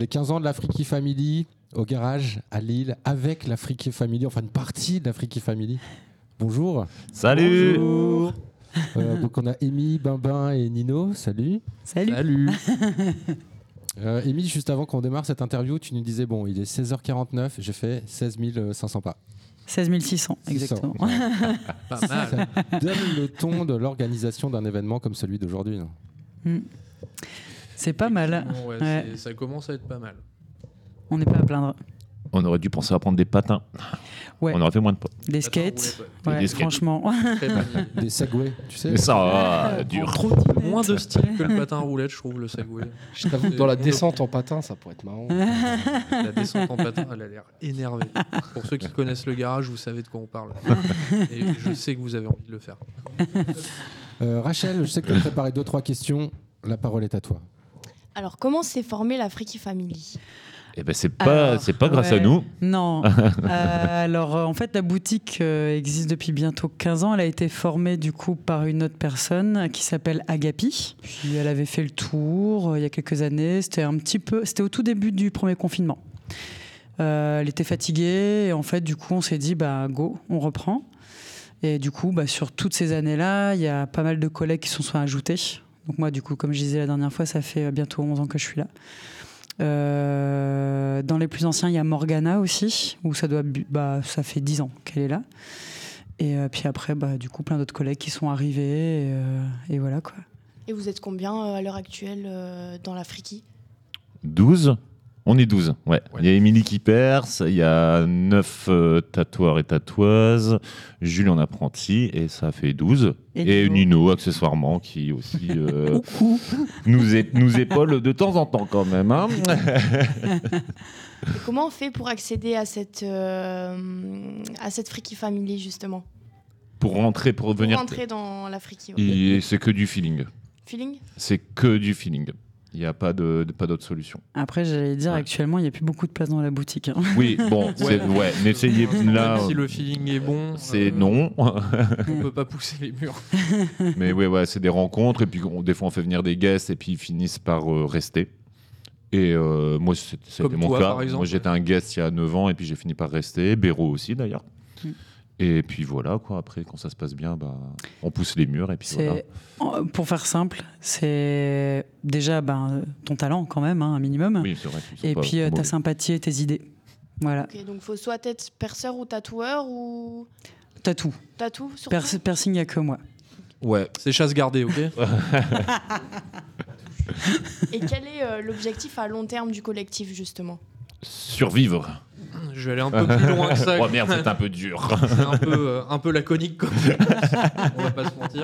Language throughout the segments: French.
Les 15 ans de la Friki Family au garage à Lille avec la Friki Family, enfin une partie de la Friki Family. Bonjour. Salut. Bonjour. Donc on a Amy, Bimbin et Nino. Salut. Salut. Amy, juste avant qu'on démarre cette interview, tu nous disais, bon, il est 16h49, j'ai fait 16 500 pas. 16 600, exactement. Pas mal. Ça donne le ton de l'organisation d'un événement comme celui d'aujourd'hui. Non C'est pas mal. Ouais. Ça commence à être pas mal. On n'est pas à plaindre. On aurait dû penser à prendre des patins. Ouais. On aurait fait moins de pas. Des skates. Roulette, Ouais, Des skates. franchement. Très manié. Des segways, tu sais. Mais ça, dur. Moins de style que le patin à roulette, je trouve, le Segway. Je t'avoue que dans la descente en patin, ça pourrait être marrant. La descente en patin, elle a l'air énervée. Pour ceux qui connaissent le garage, vous savez de quoi on parle. Et je sais que vous avez envie de le faire. Rachel, je sais que tu as préparé 2-3 questions. La parole est à toi. Alors, comment s'est formée la Friki Family ? Eh ben c'est pas grâce à Ouais. nous. Non. Alors, en fait, la boutique existe depuis bientôt 15 ans. Elle a été formée, du coup, par une autre personne qui s'appelle Agapi. Puis, elle avait fait le tour il y a quelques années. C'était au tout début du premier confinement. Elle était fatiguée. Et en fait, du coup, on s'est dit, go, on reprend. Et du coup, sur toutes ces années-là, il y a pas mal de collègues qui se sont ajoutés. Donc moi, du coup, comme je disais la dernière fois, ça fait bientôt 11 ans que je suis là. Dans les plus anciens, il y a Morgana aussi, où ça fait 10 ans qu'elle est là. Et puis après, du coup, plein d'autres collègues qui sont arrivés. Et voilà, quoi. Et vous êtes combien à l'heure actuelle dans la Friki ? 12. On est 12, ouais. Il y a Émilie qui perce, il y a 9 tatoueurs et tatoueuses, Jules en apprenti, et ça fait 12. Et Nino, accessoirement, qui aussi nous épaule de temps en temps quand même. Hein. Et comment on fait pour accéder à cette Friki Family, justement ? Pour rentrer dans la Friki. Et c'est que du feeling. Feeling ? C'est que du feeling. Il n'y a pas d'autre solution. Après, j'allais dire, actuellement, il n'y a plus beaucoup de place dans la boutique. Hein. Oui, bon, mais essayez là. Même si le feeling est bon, c'est non. On peut pas pousser les murs. Mais ouais, c'est des rencontres et puis des fois on fait venir des guests et puis ils finissent par rester. Et moi, c'était mon toi, cas. par exemple. Moi, j'étais un guest il y a 9 ans et puis j'ai fini par rester. Béraud aussi d'ailleurs. Et puis voilà, quoi. Après, quand ça se passe bien, on pousse les murs et puis voilà. Pour faire simple, c'est déjà ton talent quand même, un minimum. Oui, c'est vrai. Et puis ta sympathie et tes idées. Voilà. Ok, donc il faut soit être perceur ou tatoueur ou... Tatou. Tatou, surtout Piercing, il n'y a que moi. Ouais, c'est chasse gardée, ok. Et quel est l'objectif à long terme du collectif, justement ? Survivre. Je vais aller un peu plus loin que ça. Oh merde, c'est un peu dur. C'est un peu laconique, comme on va pas se mentir.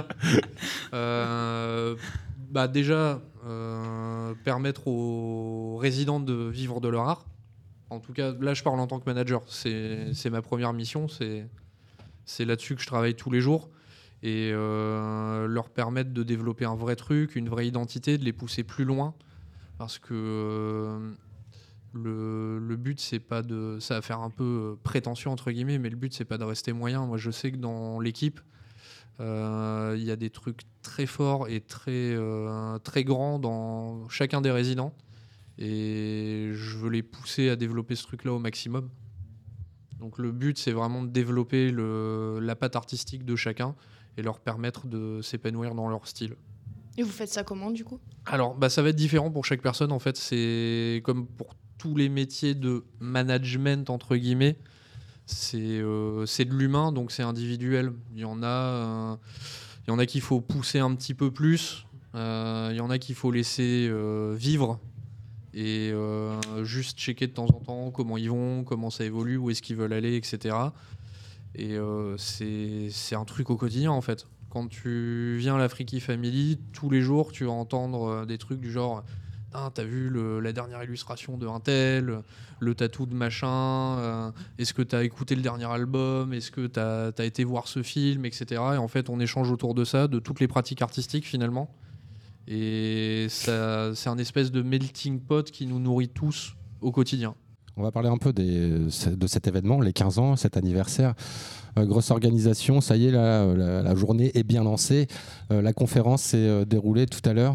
Déjà, permettre aux résidents de vivre de leur art. En tout cas, là, je parle en tant que manager. C'est ma première mission. C'est là-dessus que je travaille tous les jours. Et leur permettre de développer un vrai truc, une vraie identité, de les pousser plus loin. Parce que... Le but, c'est pas de... Ça va faire un peu prétentieux, entre guillemets, mais le but, c'est pas de rester moyen. Moi, je sais que dans l'équipe, il y a des trucs très forts et très grands dans chacun des résidents. Et je veux les pousser à développer ce truc-là au maximum. Donc le but, c'est vraiment de développer la patte artistique de chacun et leur permettre de s'épanouir dans leur style. Et vous faites ça comment, du coup ? Alors, ça va être différent pour chaque personne, en fait. C'est comme pour tous les métiers de management, entre guillemets, c'est de l'humain, donc c'est individuel. Il y en a qu'il faut pousser un petit peu plus, il y en a qu'il faut laisser vivre et juste checker de temps en temps comment ils vont, comment ça évolue, où est-ce qu'ils veulent aller, etc. Et c'est un truc au quotidien, en fait. Quand tu viens à la Friki Family, tous les jours, tu vas entendre des trucs du genre... t'as vu la dernière illustration de un tel, le tatou de machin, est-ce que t'as écouté le dernier album, est-ce que t'as été voir ce film, etc. Et en fait, on échange autour de ça, de toutes les pratiques artistiques finalement. Et ça, c'est un espèce de melting pot qui nous nourrit tous au quotidien. On va parler un peu de cet événement, les 15 ans, cet anniversaire. Grosse organisation, ça y est, la journée est bien lancée. La conférence s'est déroulée tout à l'heure.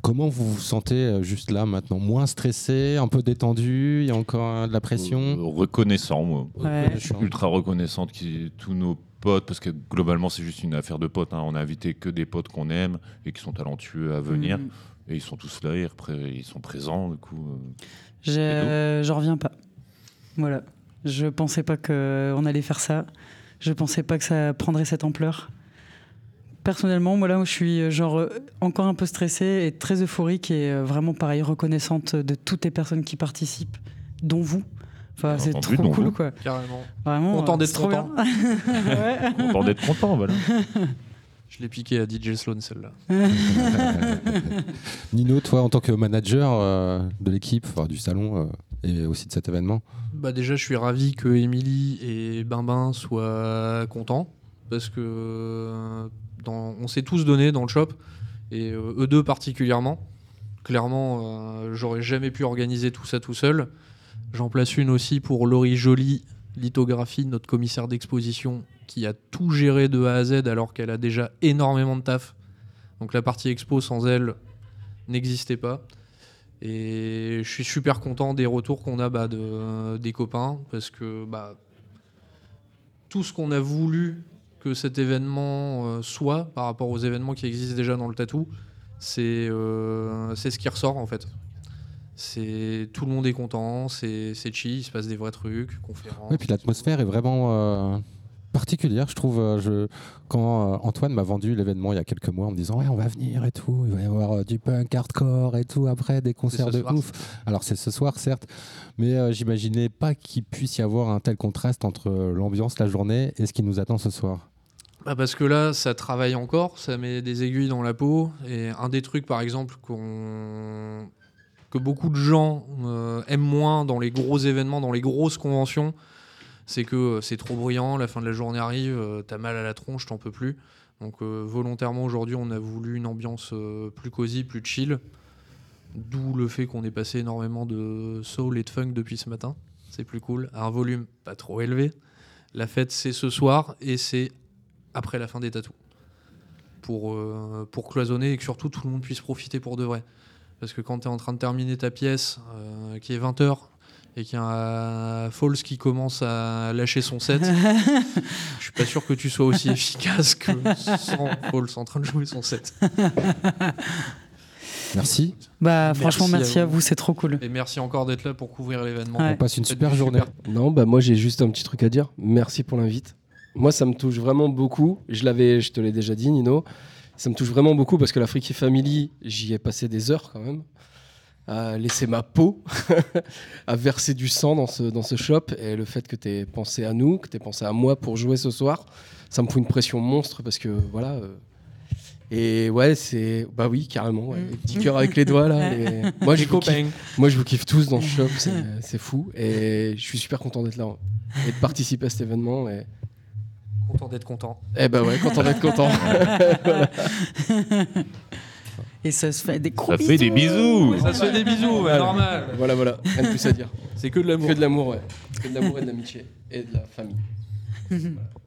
Comment vous vous sentez juste là maintenant? Moins stressé, un peu détendu? Il y a encore de la pression? Reconnaissant, moi. Ouais. Je suis ultra reconnaissante tous nos potes, parce que globalement, c'est juste une affaire de potes. On a invité que des potes qu'on aime et qui sont talentueux à venir. Et ils sont tous là, ils sont présents. Du coup, j'en reviens pas. Voilà. Je pensais pas qu'on allait faire ça. Je pensais pas que ça prendrait cette ampleur. Personnellement, moi là, je suis encore un peu stressée et très euphorique et vraiment pareil, reconnaissante de toutes les personnes qui participent, dont vous. Enfin, c'est entendu, trop cool, vous. quoi. Carrément. Vraiment, Content d'être c'est trop content. bien. Ouais. content d'être content, voilà. Je l'ai piqué à DJ Sloan, celle-là. Nino, toi, en tant que manager de l'équipe, du salon et aussi de cet événement? Déjà, je suis ravi que Émilie et Bimbin soient contents parce que on s'est tous donné dans le shop et eux deux particulièrement. Clairement, j'aurais jamais pu organiser tout ça tout seul. J'en place une aussi pour Laurie Joly, lithographie, notre commissaire d'exposition, qui a tout géré de A à Z alors qu'elle a déjà énormément de taf. Donc la partie expo sans elle n'existait pas. Et je suis super content des retours qu'on a des copains parce que tout ce qu'on a voulu que cet événement soit par rapport aux événements qui existent déjà dans le tatou, c'est ce qui ressort en fait. Tout le monde est content, c'est chill, il se passe des vrais trucs, conférences. Oui, puis l'atmosphère est vraiment particulière, je trouve. Quand Antoine m'a vendu l'événement il y a quelques mois en me disant ouais, on va venir et tout, il va y avoir du punk hardcore et tout après, des concerts de ouf. Alors c'est ce soir certes, mais j'imaginais pas qu'il puisse y avoir un tel contraste entre l'ambiance, la journée et ce qui nous attend ce soir. Parce que là, ça travaille encore, ça met des aiguilles dans la peau. Et un des trucs, par exemple, que beaucoup de gens aiment moins dans les gros événements, dans les grosses conventions, c'est que c'est trop bruyant, la fin de la journée arrive, t'as mal à la tronche, t'en peux plus. Donc volontairement, aujourd'hui, on a voulu une ambiance plus cosy, plus chill. D'où le fait qu'on ait passé énormément de soul et de funk depuis ce matin. C'est plus cool, à un volume pas trop élevé. La fête, c'est ce soir et c'est après la fin des tatous. Pour cloisonner et que surtout tout le monde puisse profiter pour de vrai. Parce que quand tu es en train de terminer ta pièce, qui est 20h, et qu'il y a Falls qui commence à lâcher son set, je suis pas sûr que tu sois aussi efficace que sans Falls en train de jouer son set. Merci. Franchement, merci à vous, c'est trop cool. Et merci encore d'être là pour couvrir l'événement. Ouais. On passe une super journée. Non, moi j'ai juste un petit truc à dire. Merci pour l'invite. Moi, ça me touche vraiment beaucoup. Je te l'ai déjà dit, Nino. Ça me touche vraiment beaucoup parce que la Freaky Family, j'y ai passé des heures quand même, à laisser ma peau, à verser du sang dans ce shop. Et le fait que tu aies pensé à nous, que tu aies pensé à moi pour jouer ce soir, ça me fout une pression monstre parce que voilà. Et ouais, oui, carrément. Ouais. Les petits cœurs avec les doigts là. Moi, je vous kiffe tous dans ce shop. C'est fou. Et je suis super content d'être là et de participer à cet événement. Et Content d'être content. Content d'être content. Voilà. Et ça se fait des gros Ça fait des bisous. Ça se fait des bisous, normal. Voilà. Rien de plus à dire. C'est que de l'amour. Que de l'amour, ouais. Que de l'amour et de l'amitié. Et de la famille. Voilà.